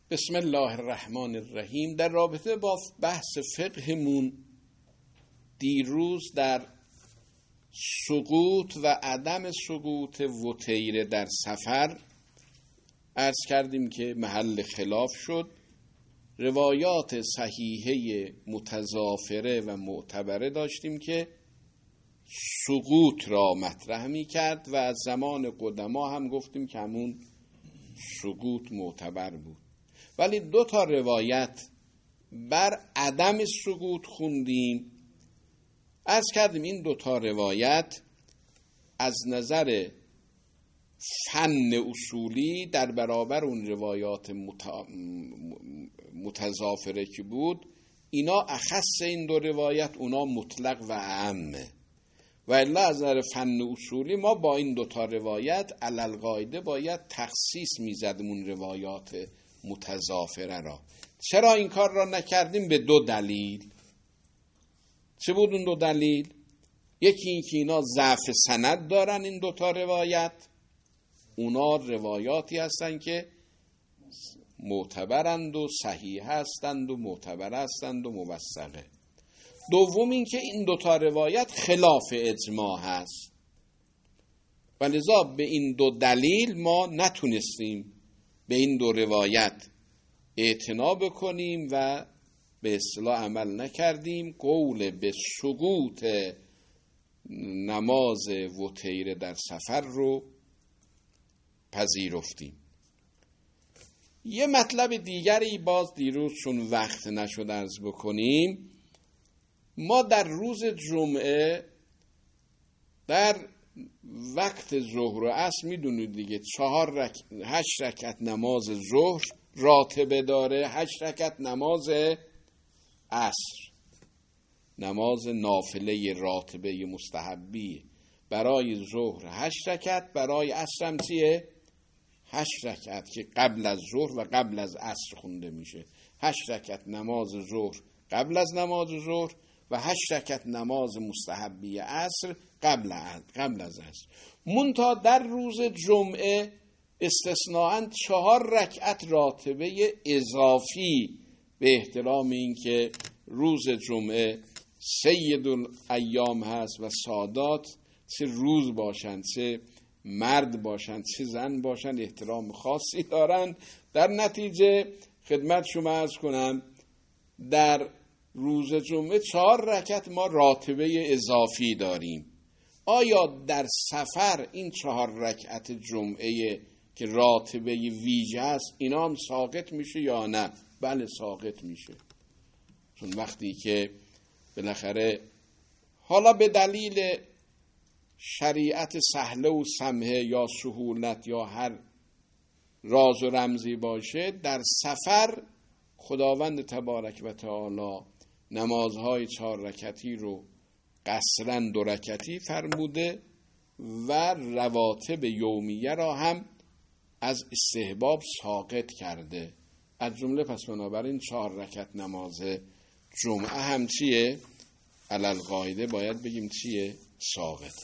بسم الله الرحمن الرحیم. در رابطه با بحث فقهمون دیروز در سقوط و عدم سقوط وتیره در سفر عرض کردیم که محل خلاف شد. روایات صحیحه متضافره و معتبره داشتیم که سقوط را مطرح می کرد و از زمان قدما هم گفتیم که همون سقوط معتبر بود، ولی 2 روایت بر عدم سقوط خوندیم. عرض کردیم این 2 روایت از نظر فن اصولی در برابر اون روایات متضافره که بود، اینا اخص این 2 روایت، اونا مطلق و عامه. و الا از نظر فن اصولی ما با این 2 روایت علالقاعده باید تخصیص میزدیم اون روایات متضافره را. چرا این کار را نکردیم؟ به 2 دلیل. چه بود اون 2 دلیل؟ یکی این که اینا ضعف سند دارن، این 2 روایت، اونا روایاتی هستن که معتبرند و صحیح هستند و معتبر هستند و موثقه. دوم این که این 2 روایت خلاف اجماع هست و لذا به این 2 دلیل ما نتونستیم به این 2 روایت اعتنا بکنیم و به اصطلاح عمل نکردیم. قول به سقوط نماز وتیره در سفر رو پذیرفتیم. یه مطلب دیگری باز دیروز چون وقت نشد عرض بکنیم، ما در روز جمعه در وقت ظهر و عصر میدونید دیگه 8 رکعت نماز ظهر راتبه داره، 8 رکعت نماز عصر نماز نافله راتبه مستحبی. برای ظهر 8 رکعت، برای عصر هم چیه؟ 8 رکعت که قبل از ظهر و قبل از عصر خونده میشه. 8 رکعت نماز ظهر قبل از نماز ظهر و 8 رکعت نماز مستحبی عصر قبل از عصر. منتها در روز جمعه استثناءً 4 رکعت راتبه اضافی به احترام این که روز جمعه سید الایام هست و سادات، چه روز باشند، چه مرد باشند، چه زن باشند، احترام خاصی دارند. در نتیجه خدمت شما عرض کنم در روز جمعه 4 رکعت ما راتبه اضافی داریم. آیا در سفر این 4 رکعت جمعه که راتبه ویژه است اینا هم ساقط میشه یا نه؟ بله ساقط میشه، چون وقتی که بالاخره حالا به دلیل شریعت سهله و سمحه یا سهولت یا هر راز و رمزی باشه، در سفر خداوند تبارک و تعالی نمازهای 4 رکعتی رو قصرن 2 رکعتی فرموده و رواتب یومیه را هم از استحباب ساقط کرده. از جمله پس بنابراین 4 رکعت نماز جمعه هم چیه؟ علالقاعده باید بگیم چیه؟ ساقطه.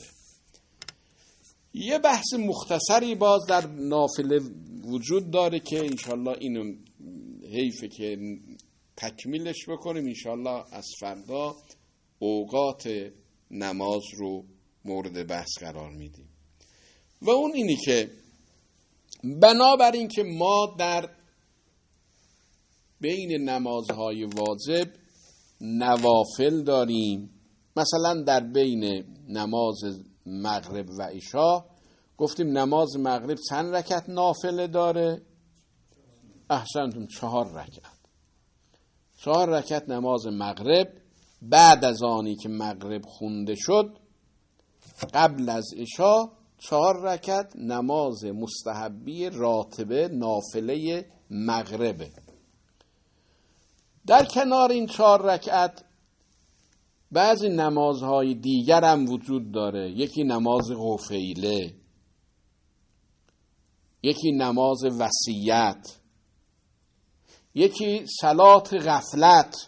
یه بحث مختصری باز در نافله وجود داره که انشالله اینو حیفه که تکمیلش بکنیم. انشالله از فردا اوقات نماز رو مورد بحث قرار میدیم و اون اینی که بنابراین که ما در بین نمازهای واجب نوافل داریم. مثلا در بین نماز مغرب و عشا گفتیم نماز مغرب چند رکعت نافله داره؟ احسنتم، 4 رکعت. 4 رکعت نماز مغرب بعد از آنی که مغرب خونده شد قبل از عشا 4 رکعت نماز مستحبی راتبه نافله مغربه. در کنار این 4 رکعت بعضی نمازهای دیگر هم وجود داره. یکی نماز قفیله، یکی نماز وصیت، یکی صلات غفلت.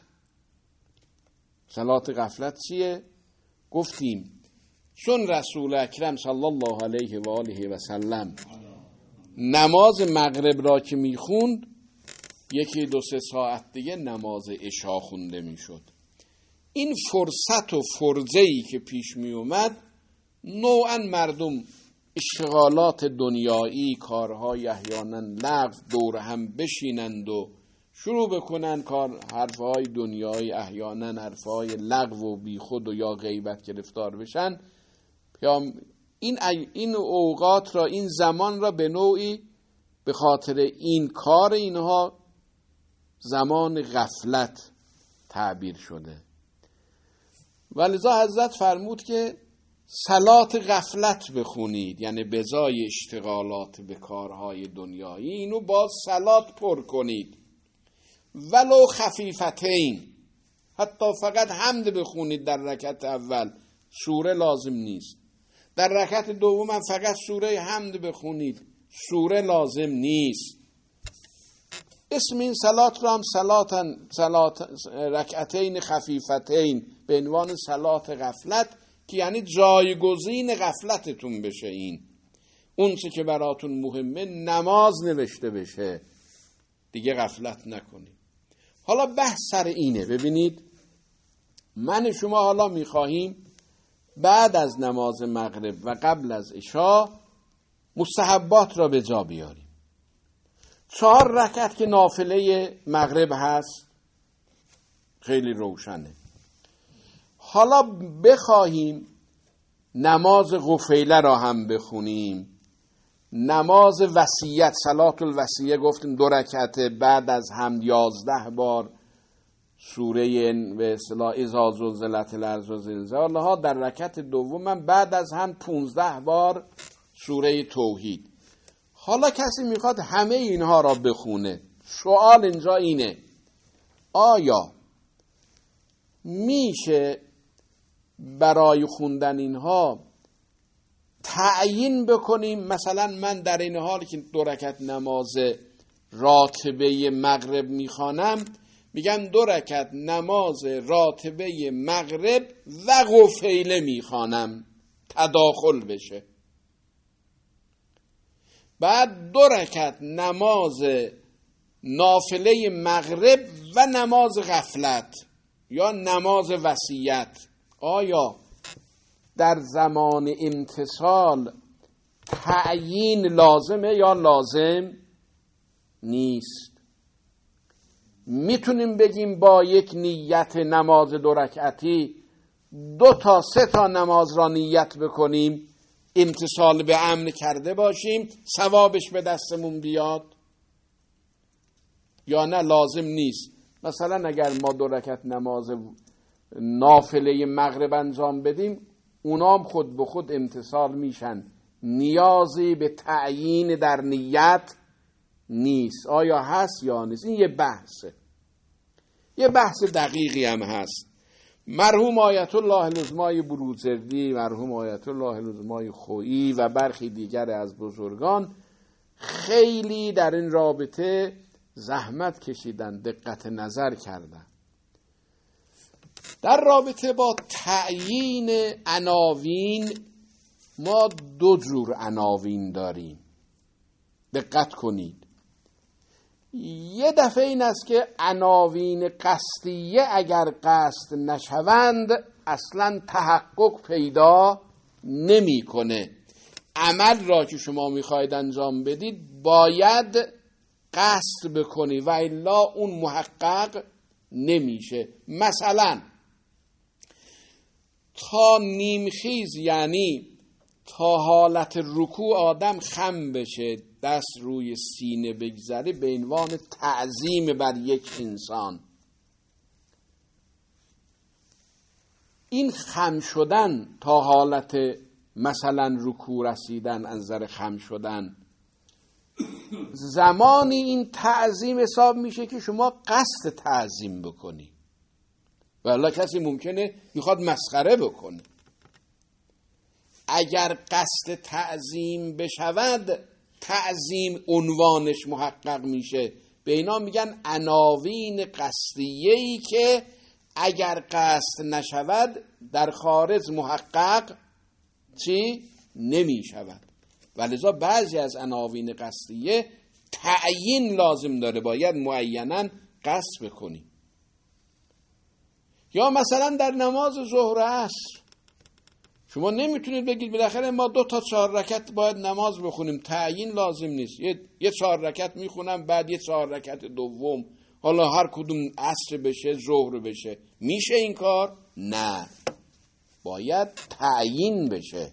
صلات غفلت چیه؟ گفتیم چون رسول اکرم صلی الله علیه و آله و سلم نماز مغرب را که میخوند یکی 2-3 ساعت دیگه نماز عشا خونده میشد. این فرصت و فرضه‌ای که پیش می اومد، نوعاً مردم اشتغالات دنیایی، کارهای احیانا لغو، دور هم بشینند و شروع بکنن حرفهای دنیایی، احیانا حرفهای لغو و بیخود و یا غیبت گرفتار بشن. این اوقات را، این زمان را به نوعی به خاطر این کار اینها زمان غفلت تعبیر شده. ولذا حضرت فرمود که صلات غفلت بخونید، یعنی بجای اشتغالات به کارهای دنیایی اینو باز صلات پر کنید، ولو خفیفتین، حتی فقط حمد بخونید در رکعت اول، سوره لازم نیست. در رکعت دوم هم فقط سوره حمد بخونید، سوره لازم نیست. اسم این صلات را هم صلات رکعتین خفیفتین به عنوان صلات غفلت، که یعنی جایگزین غفلتتون بشه. این اون چه که براتون مهمه نماز نوشته بشه، دیگه غفلت نکنید. حالا بحث سر اینه. ببینید، من شما حالا میخواهیم بعد از نماز مغرب و قبل از عشا مستحبات را به جا بیاریم. 4 رکعت که نافله مغرب هست خیلی روشنه. حالا بخواهیم نماز غفیله را هم بخونیم، نماز وصیت، صلات الوصیه گفتیم 2 رکعت، بعد از حمد 11 بار سوره به اصطلاح اذا زلزلت الارض زلزالها، در رکعت دوم بعد از حمد 15 بار سوره توحید. حالا کسی میخواد همه اینها را بخونه. سوال اینجا اینه، آیا میشه برای خوندن اینها تعیین بکنیم؟ مثلا من در این حال که 2 رکعت نماز راتبه مغرب میخوانم، میگم 2 رکعت نماز راتبه مغرب و غفیله میخوانم، تداخل بشه. بعد 2 رکعت نماز نافله مغرب و نماز غفلت یا نماز وصیت، آیا در زمان امتصال تعیین لازمه یا لازم نیست؟ میتونیم بگیم با یک نیت نماز 2 رکعتی 2 تا 3 تا نماز را نیت بکنیم، امتصال به امر کرده باشیم، ثوابش به دستمون بیاد، یا نه لازم نیست؟ مثلا اگر ما 2 رکعت نماز نافله مغرب انجام بدیم، اونام خود به خود امتصال میشن، نیازی به تعیین در نیت نیست. آیا هست یا نیست؟ این یه بحثه، یه بحث دقیقی هم هست. مرحوم آیت الله العظمای بروجردی، مرحوم آیت الله العظمای خویی و برخی دیگر از بزرگان خیلی در این رابطه زحمت کشیدن، دقت نظر کردن. در رابطه با تعیین عناوین، ما 2 جور عناوین داریم، دقت کنید. یه دفعه این است که عناوین قصدیه اگر قصد نشوند اصلا تحقق پیدا نمی کنه. عمل را که شما میخواید انجام بدید باید قصد بکنی و الا اون محقق نمیشه. مثلا تا نیمخیز، یعنی تا حالت رکوع آدم خم بشه، دست روی سینه بگذاره، به عنوان تعظیم بر یک انسان. این خم شدن تا حالت مثلا رکوع رسیدن، انظر خم شدن، زمانی این تعظیم حساب میشه که شما قصد تعظیم بکنی. والله کسی ممکنه میخواد مسخره بکنه. اگر قصد تعظیم بشود، تعظیم عنوانش محقق میشه. به اینا میگن عناوین قصدیه‌ای که اگر قصد نشود در خارج محقق نمیشود. ولذا بعضی از عناوین قصدیه تعیین لازم داره، باید معیناً قصد بکنی. یا مثلا در نماز ظهر عصر شما نمیتونید بگید بالاخره ما 2 تا 4 رکعت باید نماز بخونیم، تعیین لازم نیست. یه 4 رکعت میخونم، بعد یه 4 رکعت دوم، حالا هر کدوم عصر بشه ظهر بشه، میشه این کار؟ نه، باید تعیین بشه.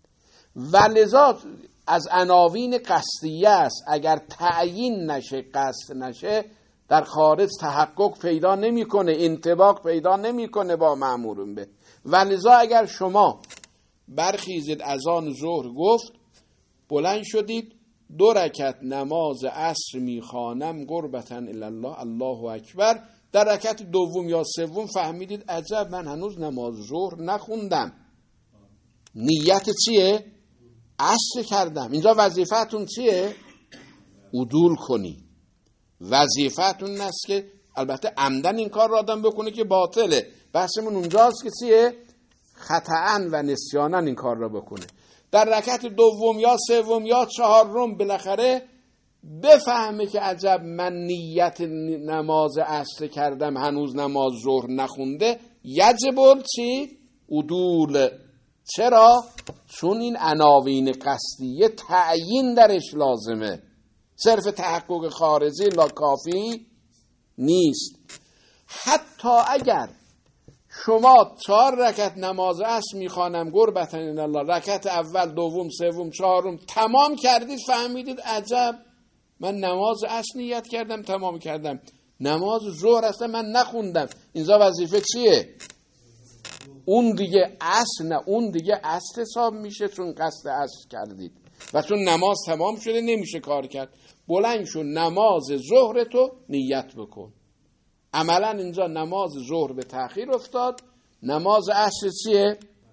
ولذا از عناوین قصدیه است. اگر تعیین نشه، قصد نشه، در خارج تحقق پیدا نمیکنه، انطباق پیدا نمیکنه با مأمورون به. ولذا اگر شما برخیزید اذان ظهر گفت، بلند شدید 2 رکعت نماز عصر میخوانم قربتاً الی الله، الله اکبر، در رکعت دوم یا سوم فهمیدید عجب من هنوز نماز ظهر نخوندم، نیت چیه؟ عصر کردم. اینجا وظیفتون چیه؟ عدول کنی. وظیفتون است که البته عمدن این کار را آدم بکنه که باطله، بحثمون اونجاست که چیه؟ خطأن و نسیانن این کار را بکنه. در رکعت دوم یا سوم یا 4 بالاخره بفهمه که عجب من نیت نماز عصر کردم هنوز نماز ظهر نخونده، یجب چی؟ عدول. چرا؟ چون این عناوین قصدیه تعیین درش لازمه، صرف تحقق خارجی لا کافی نیست. حتی اگر شما 4 رکعت نماز عصر میخوانم قربتاً الی الله، رکعت اول دوم سوم 4 تمام کردید، فهمیدید عجب من نماز عصر نیت کردم تمام کردم، نماز ظهر اصلا من نخوندم، اینجا وظیفه چیه؟ اون دیگه عصر نه، اون دیگه عصر حساب میشه چون قصد عصر کردید و چون نماز تمام شده نمیشه کار کرد. بلند شو نماز ظهر تو نیت بکن. عملا اینجا نماز ظهر به تأخیر افتاد، نماز عصر چیه؟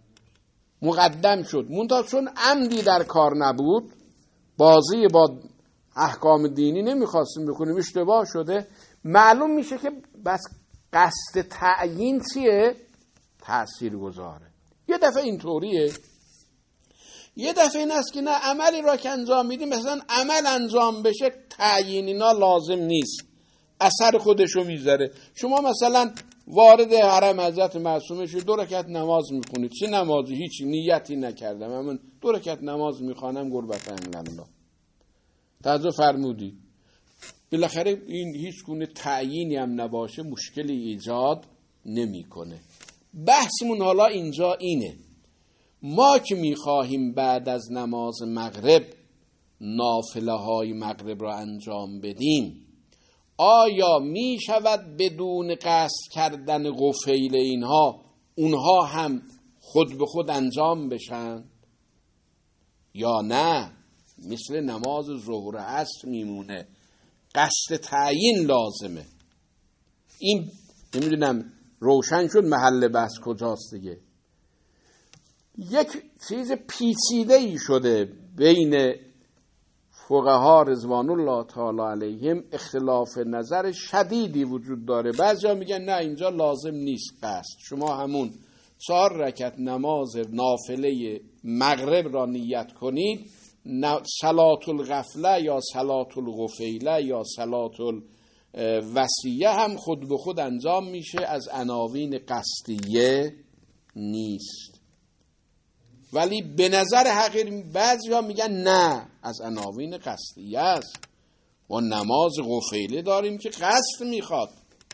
مقدم شد. منتها چون عمدی در کار نبود، بازی با احکام دینی نمیخواستیم بکنیم، اشتباه شده، معلوم میشه که بس قصد تعیین چیه؟ تأثیر گذاره. یه دفعه اینطوریه، یه دفعه این است که نه عملی را که انجام میدیم مثلا عمل انجام بشه تعیین اینا لازم نیست، اثر خودشو میذاره. شما مثلا وارد حرم حضرت معصومه شید 2 رکعت نماز میخونید، چه نمازی؟ هیچ نیتی نکردم، من 2 رکعت نماز میخوانم قربت الله، توجه فرمودید؟ بالاخره این هیچ گونه تعیینی هم نباشه مشکلی ایجاد نمیکنه. بحثمون حالا اینجا اینه، ما که میخواهیم بعد از نماز مغرب نافله های مغرب را انجام بدیم، آیا می شود بدون قصد کردن غفیل اینها اونها هم خود به خود انجام بشن یا نه؟ مثل نماز ظهر عصر میمونه، قصد تعیین لازمه. این نمیدونم روشن شد محل بحث کجاست دیگه. یک چیز پیچیده ای شده بین فقها رضوان الله تعالی علیهم، اختلاف نظر شدیدی وجود داره. بعضیا میگن نه اینجا لازم نیست قصد، شما همون 4 رکعت نماز نافله مغرب را نیت کنید، صلات الغفله یا صلات الغفیله یا صلات الوصیه هم خود به خود انجام میشه، از عناوین قصدیه نیست. ولی به نظر حقیر بعضی ها میگن نه از عناوین قصدیه است. ما نماز غفیله داریم که قصد میخواد،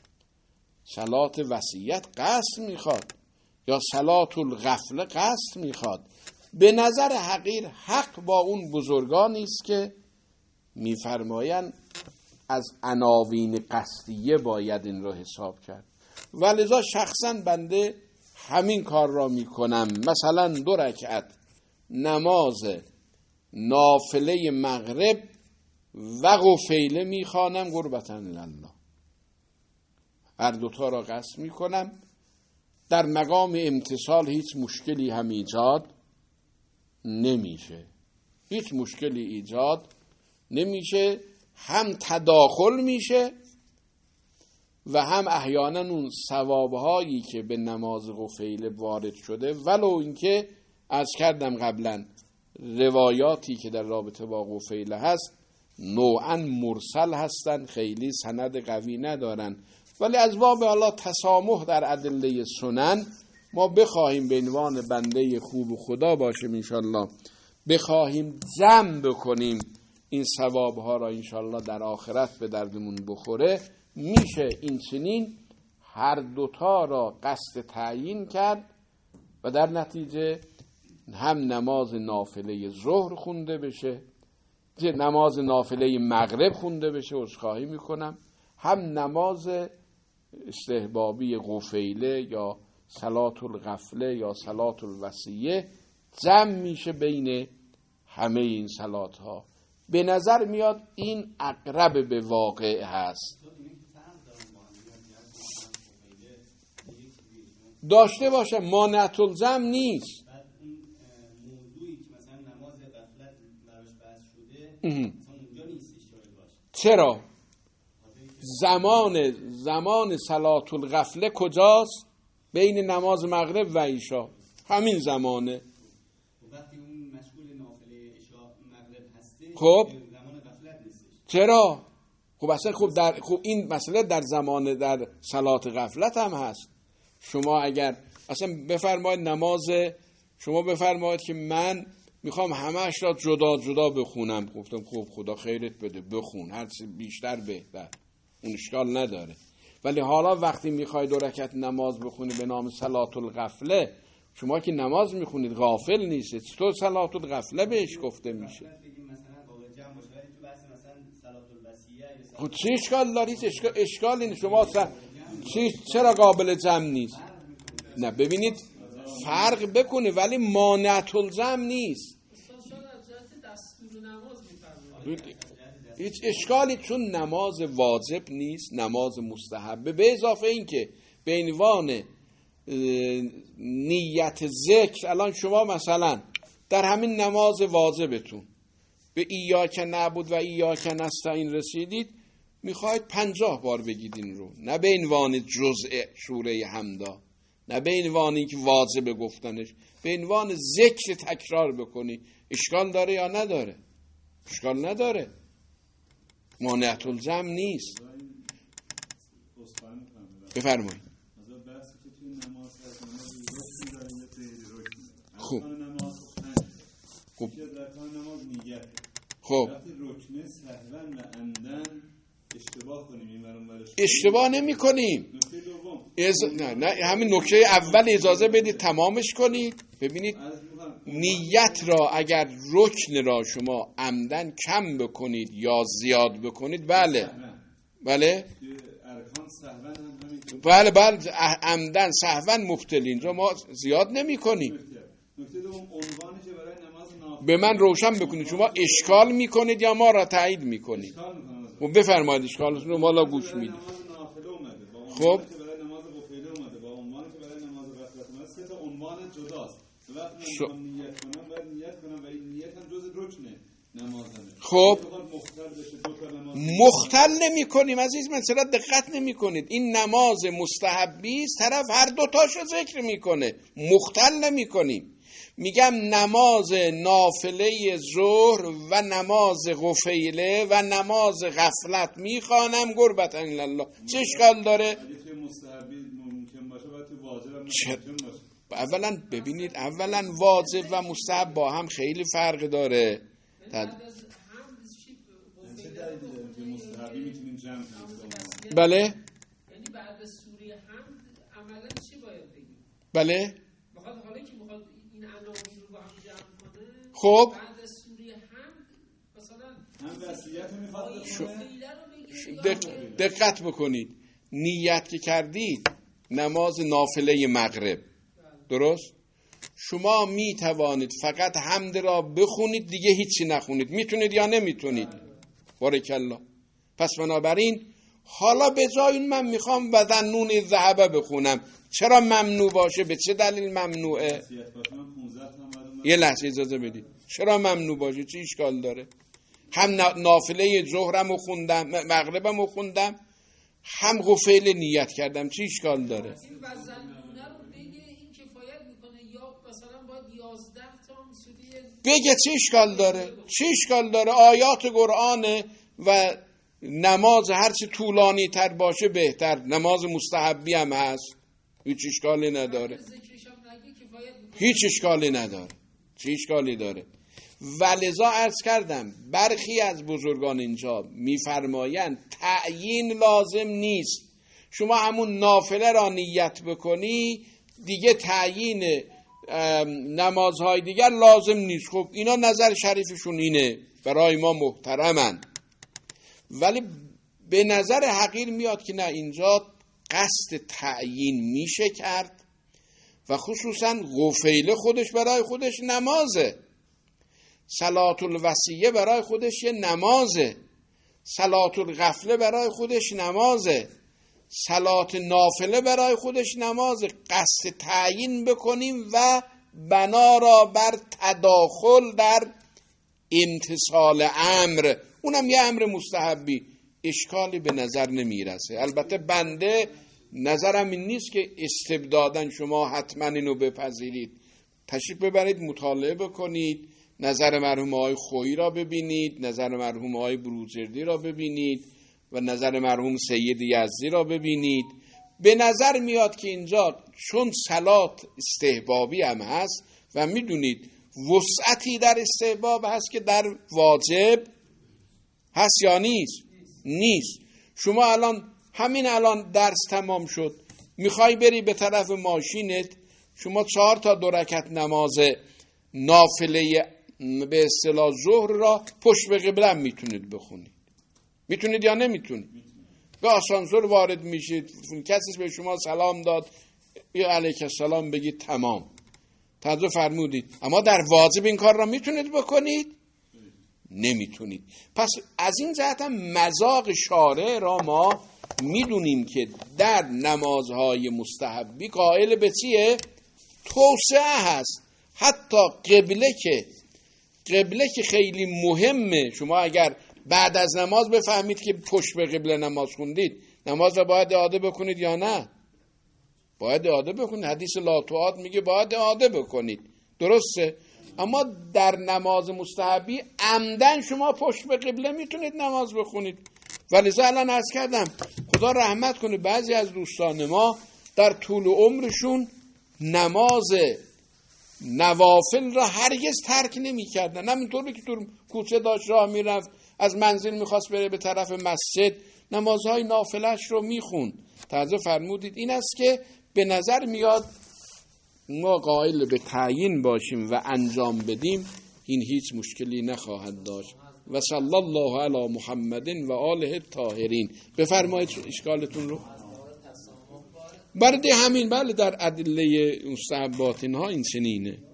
صلات وصیت قصد میخواد، یا صلات الغفله قصد میخواد. به نظر حقیر حق با اون بزرگانی است که میفرمایند از عناوین قصدیه باید این را حساب کرد. ولذا شخصا بنده همین کار را میکنم. مثلا 2 رکعت نماز نافله مغرب و غفیله میخوانم قربتاً الله، هر دوتا را قصد میکنم. در مقام امتصال هیچ مشکلی هم ایجاد نمیشه، هیچ مشکلی ایجاد نمیشه، هم تداخل میشه و هم احیانا اون ثوابهایی که به نماز غفیله وارد شده، ولو اینکه عرض کردم قبلا روایاتی که در رابطه با غفیله هست نوعا مرسل هستن، خیلی سند قوی ندارن، ولی از باب الله تسامح در ادله سنن ما بخواهیم به عنوان بنده خوب خدا باشیم انشالله، بخواهیم جمع بکنیم این ثوابها را انشالله در آخرت به دردمون بخوره، میشه این چنین هر دوتا را قصد تعیین کرد و در نتیجه هم نماز نافله ظهر خونده بشه، نماز نافله مغرب خونده بشه، عذرخواهی میکنم، هم نماز استحبابی غفیله یا صلات الغفله یا صلات الوصیه جمع میشه بین همه این صلات ها. به نظر میاد این اقرب به واقع هست. داشته باشه، مانعت الجمع نیست. بعد اون موضوعی که مثلا نماز غفلت براش بحث شده مثلا اونجا نیست اشکالی باشه. چرا؟ زمان صلات الغفله کجاست؟ بین نماز مغرب و عشا، همین زمانه. وقتی اون مشغول نافله عشا مغرب هسته خب زمان غفلت نیست. چرا؟ خب اصلا خب این مسئله در زمان در صلات غفلت هم هست. شما اگر اصلا بفرمایید شما بفرمایید که من میخوام همه‌اش را جدا جدا بخونم، گفتم خب خدا خیرت بده بخون، هر چی بیشتر بهتر، اون اشکال نداره. ولی حالا وقتی میخوای 2 رکعت نماز بخونی به نام صلات الغفله، شما که نماز میخونید غافل نیستید، چطور صلات الغفله بهش گفته میشه؟ خب چه اشکال دارید؟ اشکال اینه شما چرا قابل جمع نیست؟ نه ببینید فرق بکنه ولی مانعت الجمع نیست. هیچ اشکالی، چون نماز واجب نیست، نماز مستحبه، به اضافه این که به عنوان نیت ذکر الان شما مثلا در همین نماز واجبتون به ایاک نعبد و ایاک نستعین رسیدید، میخواید 50 بار بگید این رو، نه به عنوان جزء سوره حمدا، نه به عنوان اینکه واجب گفتنش، به عنوان ذکر تکرار بکنی. اشکال داره یا نداره؟ اشکال نداره، مانعت الجمع نیست. بفرمایید. خوب خب اشتباه نمی کنیم. نه همین نکته اول اجازه بدید تمامش کنید. ببینید نیت را اگر رکن را شما عمدن کم بکنید یا زیاد بکنید، بله عمدن سهوا مبطل، اینجا ما زیاد نمی کنیم. به من روشن بکنید شما اشکال میکنید یا ما را تایید میکنید؟ و بفرمایید اشکالتون رو، ما لا گوش میدیم. خب خب مختل نمی کنیم عزیز من، چرا دقت نمی کنید؟ این نماز مستحبی است، طرف هر دوتاشو ذکر میکنه، مختل نمی کنیم. میگم نماز نافله ظهر و نماز غفیله و نماز غفلت میخوانم قربت الله، چه اشکال داره؟ اولا ببینید، اولا واجب و مستحب با هم خیلی فرق داره. بله یعنی بعد از سوره حمد عملا چی باید بگیم؟ بله حالا که میخواد این عناوین رو با هم جمع کنه، خب بعد از سوره حمد مثلا هم وصیت میخواد دقت بکنید، نیت که کردید نماز نافله مغرب، درست؟ شما می توانید فقط حمد را بخونید، دیگه هیچی نخونید، میتونید یا نمیتونید؟ بارک الله. پس بنابراین حالا به جای این من میخوام و ذنون الذهب بخونم، چرا ممنوع باشه؟ به چه دلیل ممنوعه؟ یه لحظه اجازه بدید. چرا ممنوع باشه؟ چه اشکال داره؟ هم نافله ظهرم خوندم، مغربم خوندم، هم غفیل نیت کردم، چه اشکال داره؟ این وزنونه رو بگه این کفایت میکنه، یا مثلا باید 11 تا سوره بگه چه اشکال داره؟ چه اشکال داره؟ آیات قرآنه و نماز هرچی طولانی تر باشه بهتر، نماز مستحبی هم هست، هیچ اشکالی نداره، هیچ اشکالی نداره، چه اشکالی داره؟ ولذا عرض کردم برخی از بزرگان اینجا میفرمایند تعیین لازم نیست، شما همون نافله را نیت بکنی دیگه تعیین نمازهای دیگر لازم نیست. خب اینا نظر شریفشون اینه، برای ما محترمن، ولی به نظر حقیر میاد که نه، اینجا قصد تعیین میشه کرد و خصوصا قفیله خودش برای خودش نمازه، صلات الوصیه برای خودش یه نمازه، صلات الغفله برای خودش نمازه، صلات نافله برای خودش نمازه. قصد تعیین بکنیم و بنا را بر تداخل در امتثال امر، اونم یه امر مستحبی، اشکالی به نظر نمیرسه. البته بنده نظرم این نیست که استبدادن شما حتما اینو بپذیرید، تشریف ببرید مطالعه بکنید، نظر مرحوم آقای خویی را ببینید، نظر مرحوم آقای بروجردی را ببینید و نظر مرحوم سید یزدی را ببینید. به نظر میاد که اینجا چون صلات استحبابی هم هست و میدونید وسعتی در استحباب هست که در واجب هست یا نیست؟ نیست. شما همین الان درس تمام شد، میخوای بری به طرف ماشینت، شما 4 تا 2 رکعت نماز نافله به اصطلاح ظهر را پشت به قبله میتونید بخونید، میتونید یا نمیتونید؟ به آسانسور وارد میشید، کسی به شما سلام داد، یا علیک السلام بگید، تمام، توجه فرمودید. اما در واجب این کار را میتونید بکنید؟ نمیتونید. پس از این جهت هم مذاق شارع را ما میدونیم که در نمازهای مستحبی قائل به چیه؟ توسعه هست. حتی قبله که خیلی مهمه، شما اگر بعد از نماز بفهمید که پشت به قبله نماز خوندید، نماز را باید اعاده بکنید یا نه؟ باید اعاده بکنید. حدیث لا تعاد میگه باید اعاده بکنید، درسته؟ اما در نماز مستحبی عمدن شما پشت به قبله میتونید نماز بخونید. ولذا الان عرض کردم خدا رحمت کنه بعضی از دوستان ما در طول عمرشون نماز نوافل را هرگز ترک نمی کردن. همینطور که تو کوچه داشت راه میرفت، از منزل میخواست بره به طرف مسجد، نمازهای نافلش رو میخوند. توجه فرمودید؟ این است که به نظر میاد ما قائل به تعیین باشیم و انجام بدیم، این هیچ مشکلی نخواهد داشت. و صلی الله علی محمد و آله الطاهرین. بفرمایید اشکالتون رو. برای همین بله در ادله مستحبات اینها این چنینه.